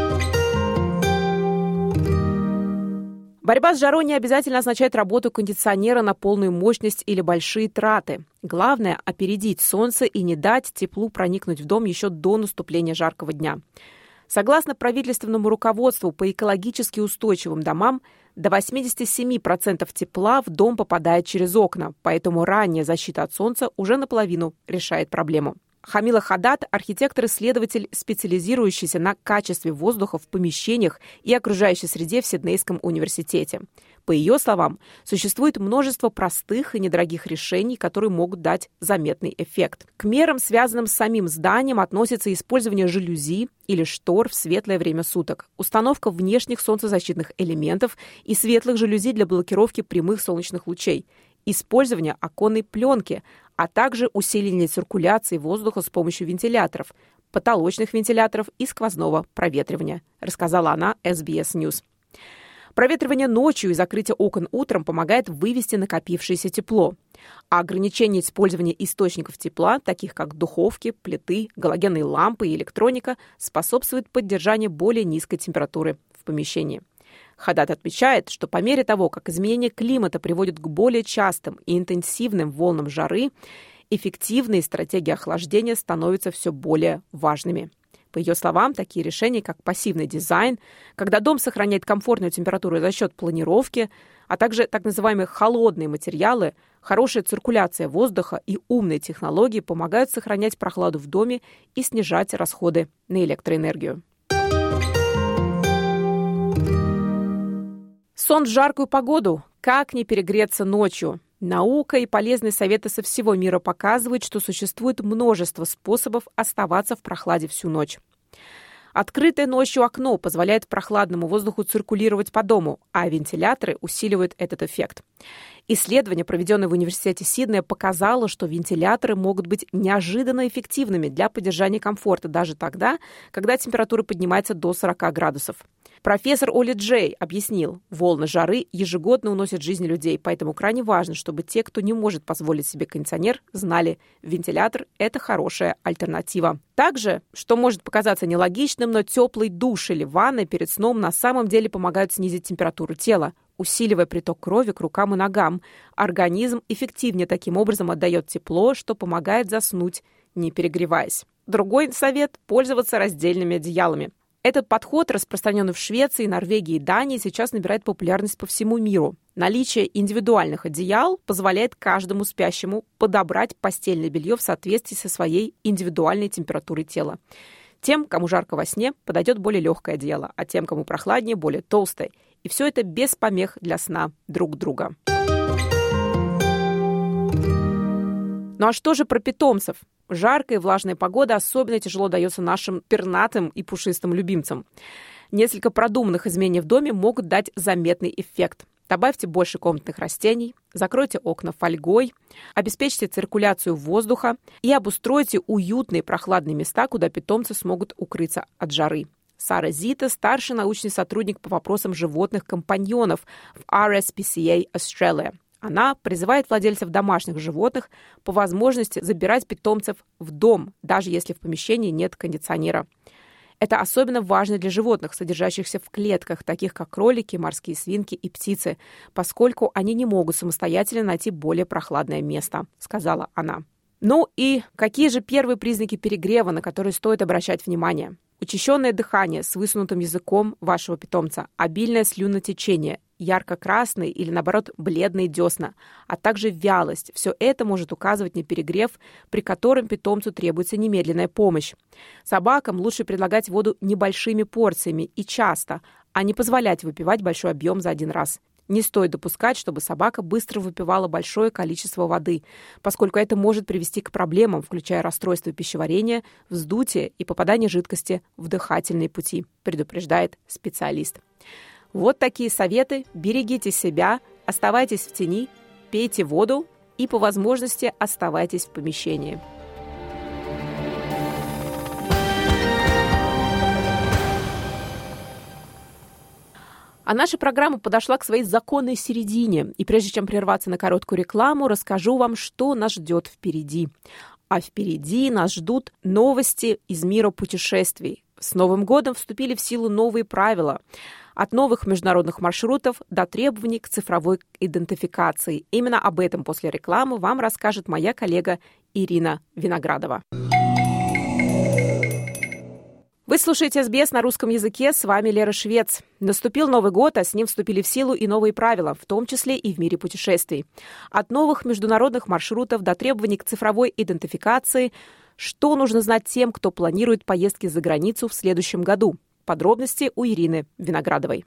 Борьба с жарой не обязательно означает работу кондиционера на полную мощность или большие траты. Главное – опередить солнце и не дать теплу проникнуть в дом еще до наступления жаркого дня. Согласно правительственному руководству по экологически устойчивым домам, до восемьдесят семь процентов тепла в дом попадает через окна, поэтому ранняя защита от солнца уже наполовину решает проблему. Хамила Хадад – архитектор-исследователь, специализирующийся на качестве воздуха в помещениях и окружающей среде в Сиднейском университете. По ее словам, существует множество простых и недорогих решений, которые могут дать заметный эффект. К мерам, связанным с самим зданием, относится использование жалюзи или штор в светлое время суток, установка внешних солнцезащитных элементов и светлых жалюзи для блокировки прямых солнечных лучей, использование оконной пленки, а также усиление циркуляции воздуха с помощью вентиляторов, потолочных вентиляторов и сквозного проветривания, рассказала она эс би эс News. Проветривание ночью и закрытие окон утром помогает вывести накопившееся тепло. А ограничение использования источников тепла, таких как духовки, плиты, галогенные лампы и электроника, способствует поддержанию более низкой температуры в помещении. Хадад отмечает, что по мере того, как изменение климата приводит к более частым и интенсивным волнам жары, эффективные стратегии охлаждения становятся все более важными. По ее словам, такие решения, как пассивный дизайн, когда дом сохраняет комфортную температуру за счет планировки, а также так называемые холодные материалы, хорошая циркуляция воздуха и умные технологии помогают сохранять прохладу в доме и снижать расходы на электроэнергию. Сон в жаркую погоду. Как не перегреться ночью? Наука и полезные советы со всего мира показывают, что существует множество способов оставаться в прохладе всю ночь. Открытое ночью окно позволяет прохладному воздуху циркулировать по дому, а вентиляторы усиливают этот эффект. Исследование, проведенное в университете Сиднея, показало, что вентиляторы могут быть неожиданно эффективными для поддержания комфорта даже тогда, когда температура поднимается до сорок градусов. Профессор Оли Джей объяснил, волны жары ежегодно уносят жизни людей, поэтому крайне важно, чтобы те, кто не может позволить себе кондиционер, знали, вентилятор – это хорошая альтернатива. Также, что может показаться нелогичным, но теплый душ или ванна перед сном на самом деле помогают снизить температуру тела, усиливая приток крови к рукам и ногам. Организм эффективнее таким образом отдает тепло, что помогает заснуть, не перегреваясь. Другой совет – пользоваться раздельными одеялами. Этот подход, распространенный в Швеции, Норвегии и Дании, сейчас набирает популярность по всему миру. Наличие индивидуальных одеял позволяет каждому спящему подобрать постельное белье в соответствии со своей индивидуальной температурой тела. Тем, кому жарко во сне, подойдет более легкое одеяло, а тем, кому прохладнее, более толстое. И все это без помех для сна друг друга. Ну а что же про питомцев? Жаркая и влажная погода особенно тяжело дается нашим пернатым и пушистым любимцам. Несколько продуманных изменений в доме могут дать заметный эффект. Добавьте больше комнатных растений, закройте окна фольгой, обеспечьте циркуляцию воздуха и обустройте уютные прохладные места, куда питомцы смогут укрыться от жары. Сара Зита – старший научный сотрудник по вопросам животных-компаньонов в ар эс пи си эй Australia. Она призывает владельцев домашних животных по возможности забирать питомцев в дом, даже если в помещении нет кондиционера. Это особенно важно для животных, содержащихся в клетках, таких как кролики, морские свинки и птицы, поскольку они не могут самостоятельно найти более прохладное место, сказала она. Ну и какие же первые признаки перегрева, на которые стоит обращать внимание? Учащенное дыхание с высунутым языком вашего питомца, обильное слюнотечение, ярко-красные или, наоборот, бледные десна, а также вялость. Все это может указывать на перегрев, при котором питомцу требуется немедленная помощь. Собакам лучше предлагать воду небольшими порциями и часто, а не позволять выпивать большой объем за один раз. Не стоит допускать, чтобы собака быстро выпивала большое количество воды, поскольку это может привести к проблемам, включая расстройство пищеварения, вздутие и попадание жидкости в дыхательные пути, предупреждает специалист. Вот такие советы. Берегите себя, оставайтесь в тени, пейте воду и по возможности оставайтесь в помещении. А наша программа подошла к своей законной середине. И прежде чем прерваться на короткую рекламу, расскажу вам, что нас ждет впереди. А впереди нас ждут новости из мира путешествий. С Новым годом вступили в силу новые правила. От новых международных маршрутов до требований к цифровой идентификации. Именно об этом после рекламы вам расскажет моя коллега Ирина Виноградова. Вы слушаете эс би эс на русском языке, с вами Лера Швец. Наступил Новый год, а с ним вступили в силу и новые правила, в том числе и в мире путешествий. От новых международных маршрутов до требований к цифровой идентификации. Что нужно знать тем, кто планирует поездки за границу в следующем году? Подробности у Ирины Виноградовой.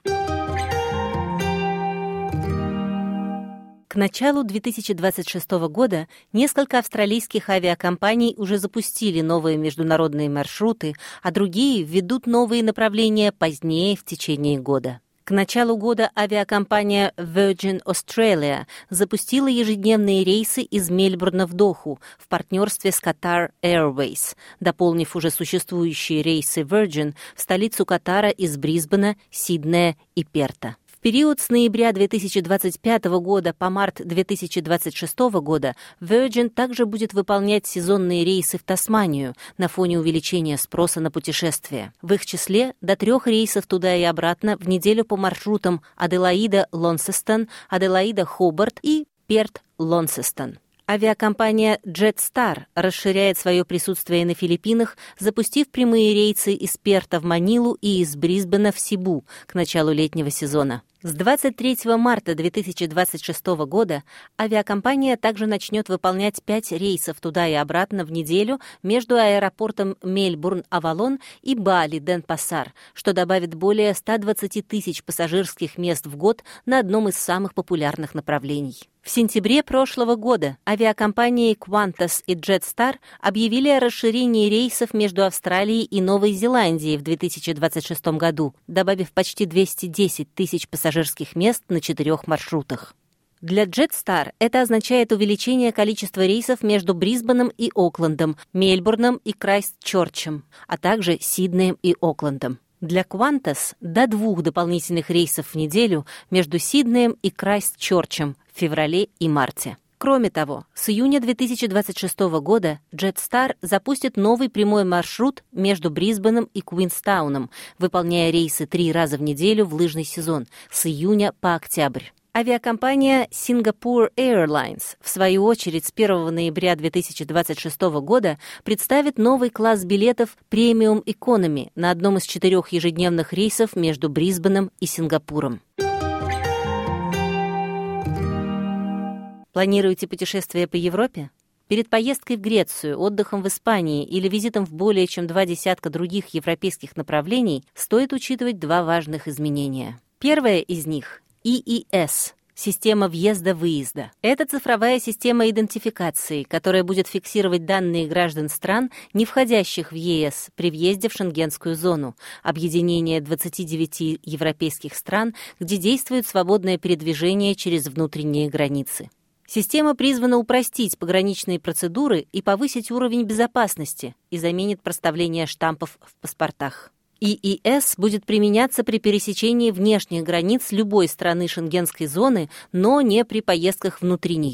К началу две тысячи двадцать шестого года несколько австралийских авиакомпаний уже запустили новые международные маршруты, а другие введут новые направления позднее в течение года. К началу года авиакомпания Virgin Australia запустила ежедневные рейсы из Мельбурна в Доху в партнерстве с Qatar Airways, дополнив уже существующие рейсы Virgin в столицу Катара из Брисбена, Сиднея и Перта. В период с ноября две тысячи двадцать пятого года по март две тысячи двадцать шестого года Virgin также будет выполнять сезонные рейсы в Тасманию на фоне увеличения спроса на путешествия. В их числе до трех рейсов туда и обратно в неделю по маршрутам Аделаида-Лонсестон, Аделаида-Хобарт и Перт-Лонсестон. Авиакомпания Jetstar расширяет свое присутствие на Филиппинах, запустив прямые рейсы из Перта в Манилу и из Брисбена в Сибу к началу летнего сезона. С двадцать третьего марта две тысячи двадцать шестого года авиакомпания также начнет выполнять пять рейсов туда и обратно в неделю между аэропортом Мельбурн-Авалон и Бали-Денпасар, что добавит более ста двадцати тысяч пассажирских мест в год на одном из самых популярных направлений. В сентябре прошлого года авиакомпании Qantas и Jetstar объявили о расширении рейсов между Австралией и Новой Зеландией в две тысячи двадцать шестом году, добавив почти двести десять тысяч пассажирских мест на четырех маршрутах. Для Jetstar это означает увеличение количества рейсов между Брисбеном и Оклендом, Мельбурном и Крайстчерчем, а также Сиднеем и Оклендом. Для Qantas до двух дополнительных рейсов в неделю между Сиднеем и Крайстчерчем в феврале и марте. Кроме того, с июня две тысячи двадцать шестого года Jetstar запустит новый прямой маршрут между Брисбеном и Куинстауном, выполняя рейсы три раза в неделю в лыжный сезон с июня по октябрь. Авиакомпания Singapore Airlines, в свою очередь, с первого ноября две тысячи двадцать шестого года представит новый класс билетов Premium Economy на одном из четырех ежедневных рейсов между Брисбеном и Сингапуром. Планируете путешествие по Европе? Перед поездкой в Грецию, отдыхом в Испании или визитом в более чем два десятка других европейских направлений стоит учитывать два важных изменения. Первое из них – и и эс – система въезда-выезда. Это цифровая система идентификации, которая будет фиксировать данные граждан стран, не входящих в е эс, при въезде в Шенгенскую зону, объединение двадцати девяти европейских стран, где действует свободное передвижение через внутренние границы. Система призвана упростить пограничные процедуры и повысить уровень безопасности и заменит проставление штампов в паспортах. и и эс будет применяться при пересечении внешних границ любой страны Шенгенской зоны, но не при поездках внутри нее.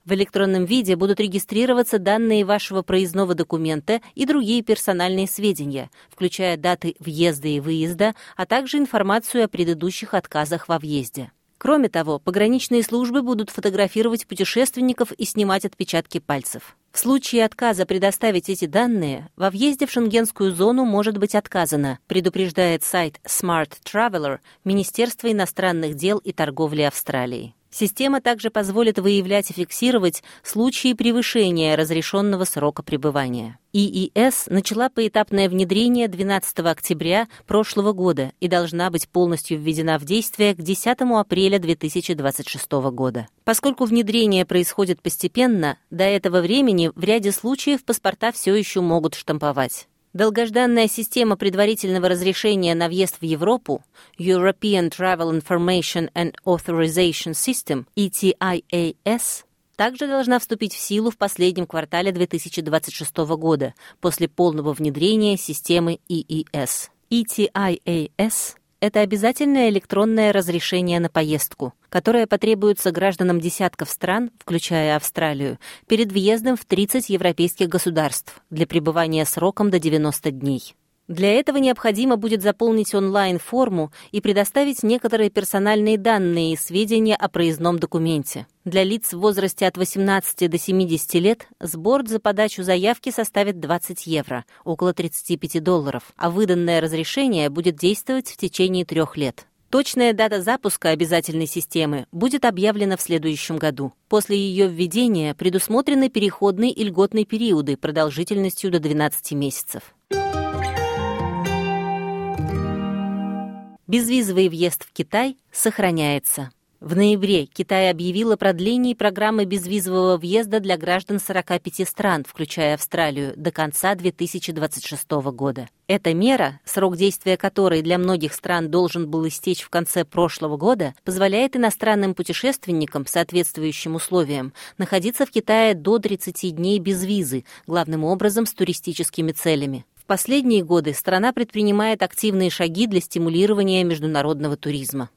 В электронном виде будут регистрироваться данные вашего проездного документа и другие персональные сведения, включая даты въезда и выезда, а также информацию о предыдущих отказах во въезде. Кроме того, пограничные службы будут фотографировать путешественников и снимать отпечатки пальцев. В случае отказа предоставить эти данные, во въезде в шенгенскую зону может быть отказано, предупреждает сайт Smart Traveler Министерства иностранных дел и торговли Австралии. Система также позволит выявлять и фиксировать случаи превышения разрешенного срока пребывания. и и эс начала поэтапное внедрение двенадцатого октября прошлого года и должна быть полностью введена в действие к десятому апреля две тысячи двадцать шестого года. Поскольку внедрение происходит постепенно, до этого времени в ряде случаев паспорта все еще могут штамповать. Долгожданная система предварительного разрешения на въезд в Европу European Travel Information and Authorization System и ти ай эй эс также должна вступить в силу в последнем квартале две тысячи двадцать шестого года после полного внедрения системы и и эс. и ти ай эй эс – это обязательное электронное разрешение на поездку, которое потребуется гражданам десятков стран, включая Австралию, перед въездом в тридцать европейских государств для пребывания сроком до девяноста дней. Для этого необходимо будет заполнить онлайн-форму и предоставить некоторые персональные данные и сведения о проездном документе. Для лиц в возрасте от восемнадцати до семидесяти лет сбор за подачу заявки составит двадцать евро, около тридцать пять долларов, а выданное разрешение будет действовать в течение трех лет. Точная дата запуска обязательной системы будет объявлена в следующем году. После ее введения предусмотрены переходные и льготные периоды продолжительностью до двенадцати месяцев. Безвизовый въезд в Китай сохраняется. В ноябре Китай объявил о продлении программы безвизового въезда для граждан сорока пяти стран, включая Австралию, до конца две тысячи двадцать шестого года. Эта мера, срок действия которой для многих стран должен был истечь в конце прошлого года, позволяет иностранным путешественникам, соответствующим условиям, находиться в Китае до тридцати дней без визы, главным образом с туристическими целями. В последние годы страна предпринимает активные шаги для стимулирования международного туризма.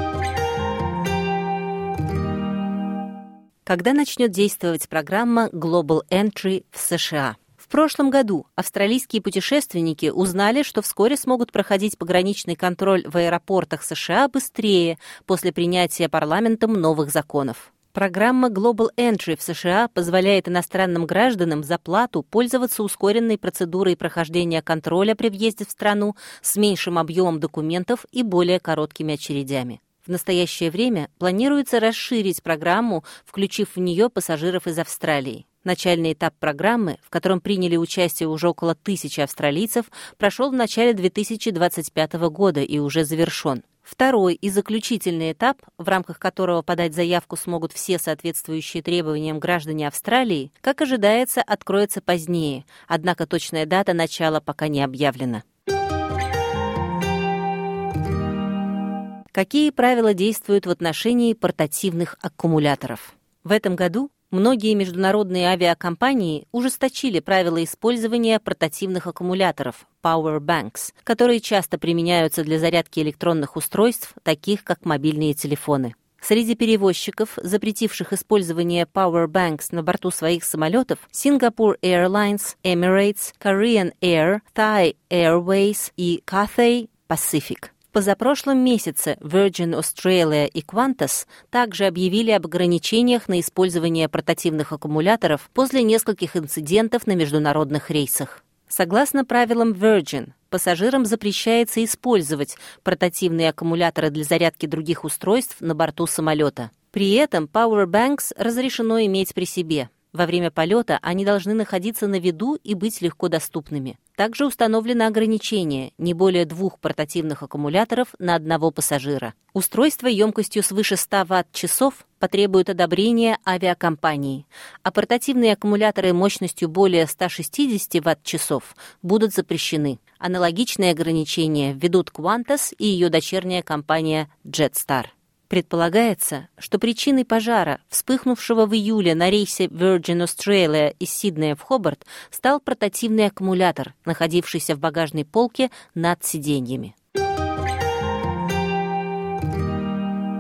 Когда начнет действовать программа Global Entry в США? В прошлом году австралийские путешественники узнали, что вскоре смогут проходить пограничный контроль в аэропортах США быстрее после принятия парламентом новых законов. Программа Global Entry в США позволяет иностранным гражданам за плату пользоваться ускоренной процедурой прохождения контроля при въезде в страну с меньшим объемом документов и более короткими очередями. В настоящее время планируется расширить программу, включив в нее пассажиров из Австралии. Начальный этап программы, в котором приняли участие уже около тысячи австралийцев, прошел в начале две тысячи двадцать пятого года и уже завершен. Второй и заключительный этап, в рамках которого подать заявку смогут все соответствующие требованиям граждане Австралии, как ожидается, откроется позднее, однако точная дата начала пока не объявлена. Какие правила действуют в отношении портативных аккумуляторов? В этом году многие международные авиакомпании ужесточили правила использования портативных аккумуляторов Power Banks, которые часто применяются для зарядки электронных устройств, таких как мобильные телефоны. Среди перевозчиков, запретивших использование Power Banks на борту своих самолетов, Singapore Airlines, Emirates, Korean Air, Thai Airways и Cathay Pacific. В позапрошлом месяце Virgin Australia и Qantas также объявили об ограничениях на использование портативных аккумуляторов после нескольких инцидентов на международных рейсах. Согласно правилам Virgin, пассажирам запрещается использовать портативные аккумуляторы для зарядки других устройств на борту самолета. При этом Power Banks разрешено иметь при себе. Во время полета они должны находиться на виду и быть легко доступными. Также установлено ограничение – не более двух портативных аккумуляторов на одного пассажира. Устройство емкостью свыше ста ватт-часов потребует одобрения авиакомпании, а портативные аккумуляторы мощностью более ста шестидесяти ватт-часов будут запрещены. Аналогичные ограничения введут Qantas и ее дочерняя компания Jetstar. Предполагается, что причиной пожара, вспыхнувшего в июле на рейсе Virgin Australia из Сиднея в Хобарт, стал портативный аккумулятор, находившийся в багажной полке над сиденьями.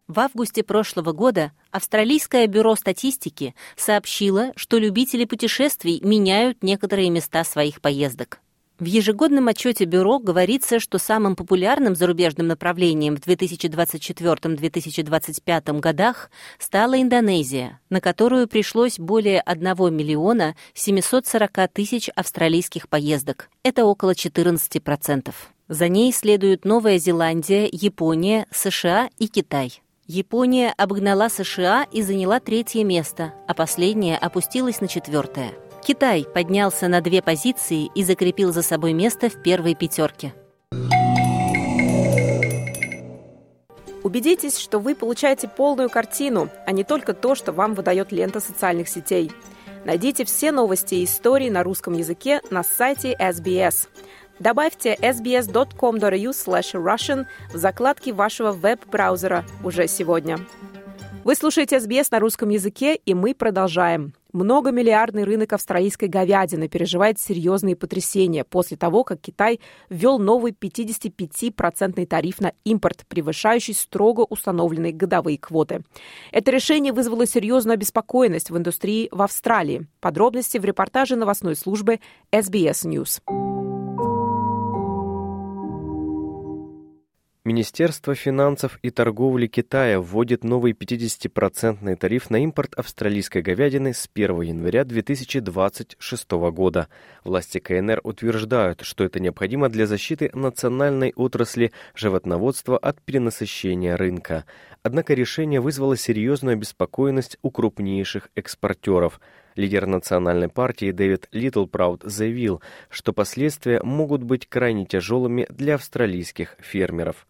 В августе прошлого года Австралийское бюро статистики сообщило, что любители путешествий меняют некоторые места своих поездок. В ежегодном отчете бюро говорится, что самым популярным зарубежным направлением в две тысячи двадцать четвёртом — две тысячи двадцать пятом годах стала Индонезия, на которую пришлось более одного миллиона семисот сорока тысяч австралийских поездок. Это около четырнадцать процентов. За ней следуют Новая Зеландия, Япония, США и Китай. Япония обогнала США и заняла третье место, а последняя опустилась на четвертое. Китай поднялся на две позиции и закрепил за собой место в первой пятерке. Убедитесь, что вы получаете полную картину, а не только то, что вам выдает лента социальных сетей. Найдите все новости и истории на русском языке на сайте эс би эс. Добавьте эс би эс точка ком точка эй ю слэш Russian в закладке вашего веб-браузера уже сегодня. Вы слушаете эс би эс на русском языке, и мы продолжаем. Многомиллиардный рынок австралийской говядины переживает серьезные потрясения после того, как Китай ввел новый пятидесятипятипроцентный тариф на импорт, превышающий строго установленные годовые квоты. Это решение вызвало серьезную обеспокоенность в индустрии в Австралии. Подробности в репортаже новостной службы эс би эс News. Министерство финансов и торговли Китая вводит новый пятидесятипроцентный тариф на импорт австралийской говядины с первого января две тысячи двадцать шестого года. Власти ка эн эр утверждают, что это необходимо для защиты национальной отрасли животноводства от перенасыщения рынка. Однако решение вызвало серьезную обеспокоенность у крупнейших экспортеров. Лидер национальной партии Дэвид Литтлпраут заявил, что последствия могут быть крайне тяжелыми для австралийских фермеров.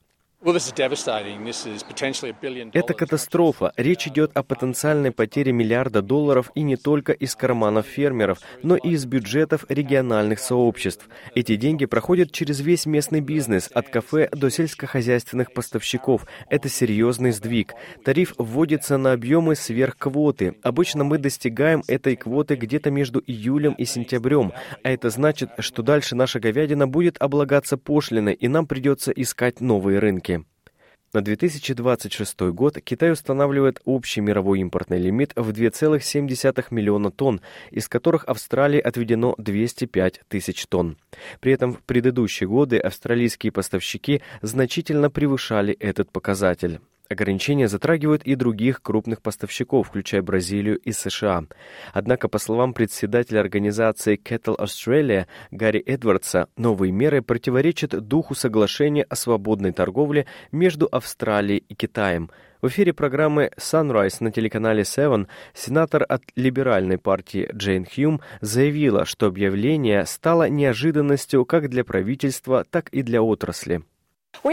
Это катастрофа. Речь идет о потенциальной потере миллиарда долларов и не только из карманов фермеров, но и из бюджетов региональных сообществ. Эти деньги проходят через весь местный бизнес, от кафе до сельскохозяйственных поставщиков. Это серьезный сдвиг. Тариф вводится на объемы сверх квоты. Обычно мы достигаем этой квоты где-то между июлем и сентябрем, а это значит, что дальше наша говядина будет облагаться пошлиной, и нам придется искать новые рынки. На две тысячи двадцать шестой год Китай устанавливает общий мировой импортный лимит в два целых семь десятых миллиона тонн, из которых Австралии отведено двести пять тысяч тонн. При этом в предыдущие годы австралийские поставщики значительно превышали этот показатель. Ограничения затрагивают и других крупных поставщиков, включая Бразилию и США. Однако, по словам председателя организации Cattle Australia Гарри Эдвардса, новые меры противоречат духу соглашения о свободной торговле между Австралией и Китаем. В эфире программы Sunrise на телеканале Seven сенатор от либеральной партии Джейн Хьюм заявила, что объявление стало неожиданностью как для правительства, так и для отрасли. Мы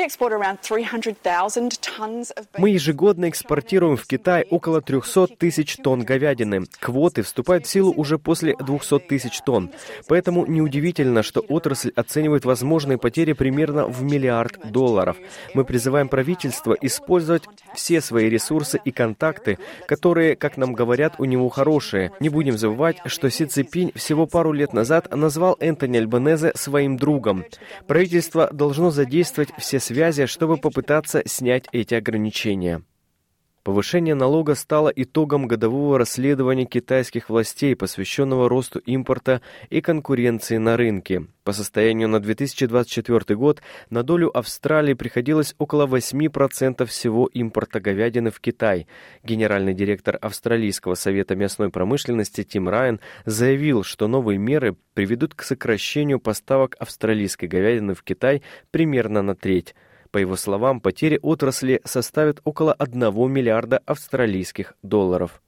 ежегодно экспортируем в Китай около триста тысяч тонн говядины. Квоты вступают в силу уже после двести тысяч тонн. Поэтому неудивительно, что отрасль оценивает возможные потери примерно в миллиард долларов. Мы призываем правительство использовать все свои ресурсы и контакты, которые, как нам говорят, у него хорошие. Не будем забывать, что Си Цзиньпинь всего пару лет назад назвал Энтони Альбанезе своим другом. Правительство должно задействовать все связи, чтобы попытаться снять эти ограничения. Повышение налога стало итогом годового расследования китайских властей, посвященного росту импорта и конкуренции на рынке. По состоянию на две тысячи двадцать четвёртый год на долю Австралии приходилось около восемь процентов всего импорта говядины в Китай. Генеральный директор Австралийского совета мясной промышленности Тим Райан заявил, что новые меры приведут к сокращению поставок австралийской говядины в Китай примерно на треть. По его словам, потери отрасли составят около одного миллиарда австралийских долларов.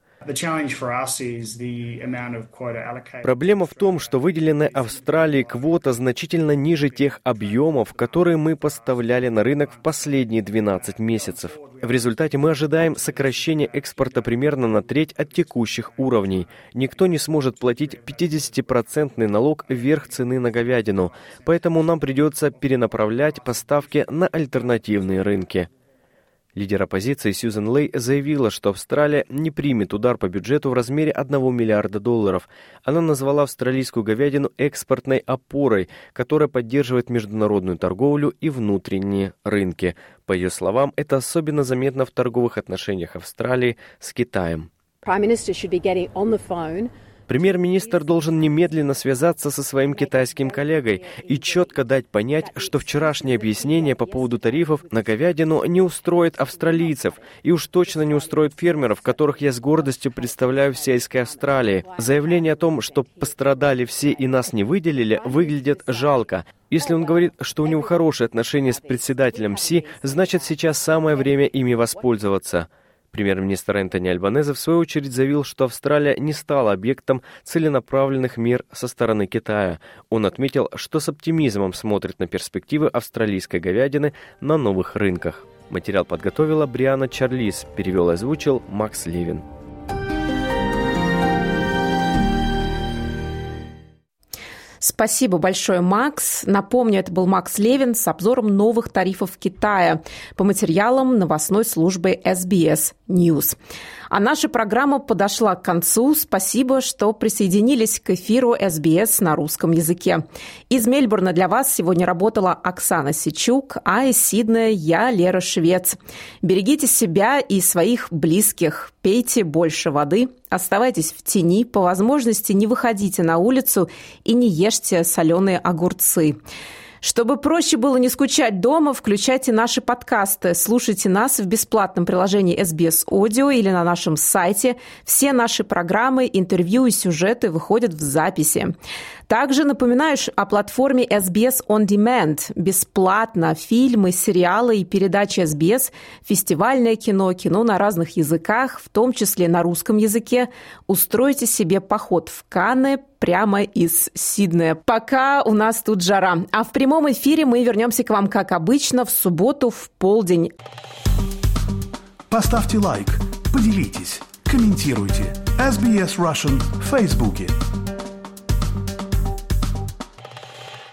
Проблема в том, что выделенная Австралии квота значительно ниже тех объемов, которые мы поставляли на рынок в последние двенадцать месяцев. В результате мы ожидаем сокращения экспорта примерно на треть от текущих уровней. Никто не сможет платить пятидесятипроцентный налог вверх цены на говядину, поэтому нам придется перенаправлять поставки на альтернативные рынки. Лидер оппозиции Сьюзен Лей заявила, что Австралия не примет удар по бюджету в размере одного миллиарда долларов. Она назвала австралийскую говядину экспортной опорой, которая поддерживает международную торговлю и внутренние рынки. По ее словам, это особенно заметно в торговых отношениях Австралии с Китаем. Премьер-министр должен немедленно связаться со своим китайским коллегой и четко дать понять, что вчерашнее объяснение по поводу тарифов на говядину не устроит австралийцев и уж точно не устроит фермеров, которых я с гордостью представляю в сельской Австралии. Заявление о том, что пострадали все и нас не выделили, выглядит жалко. Если он говорит, что у него хорошие отношения с председателем Си, значит сейчас самое время ими воспользоваться. Премьер-министр Энтони Альбанезе в свою очередь заявил, что Австралия не стала объектом целенаправленных мер со стороны Китая. Он отметил, что с оптимизмом смотрит на перспективы австралийской говядины на новых рынках. Материал подготовила Бриана Чарлиз, перевел и озвучил Макс Левин. Спасибо большое, Макс. Напомню, это был Макс Левин с обзором новых тарифов Китая по материалам новостной службы эс би эс News. А наша программа подошла к концу. Спасибо, что присоединились к эфиру эс би эс на русском языке. Из Мельбурна для вас сегодня работала Оксана Сичук, а из Сиднея я, Лера Швец. Берегите себя и своих близких. Пейте больше воды, оставайтесь в тени, по возможности не выходите на улицу и не ешьте соленые огурцы. Чтобы проще было не скучать дома, включайте наши подкасты. Слушайте нас в бесплатном приложении эс би эс Audio или на нашем сайте. Все наши программы, интервью и сюжеты выходят в записи. Также напоминаю о платформе эс би эс On Demand. Бесплатно фильмы, сериалы и передачи эс би эс, фестивальное кино, кино на разных языках, в том числе на русском языке. Устройте себе поход в Канны прямо из Сиднея. Пока у нас тут жара. А в прямом эфире мы вернемся к вам, как обычно, в субботу в полдень. Поставьте лайк, поделитесь, комментируйте. эс би эс Russian в Фейсбуке.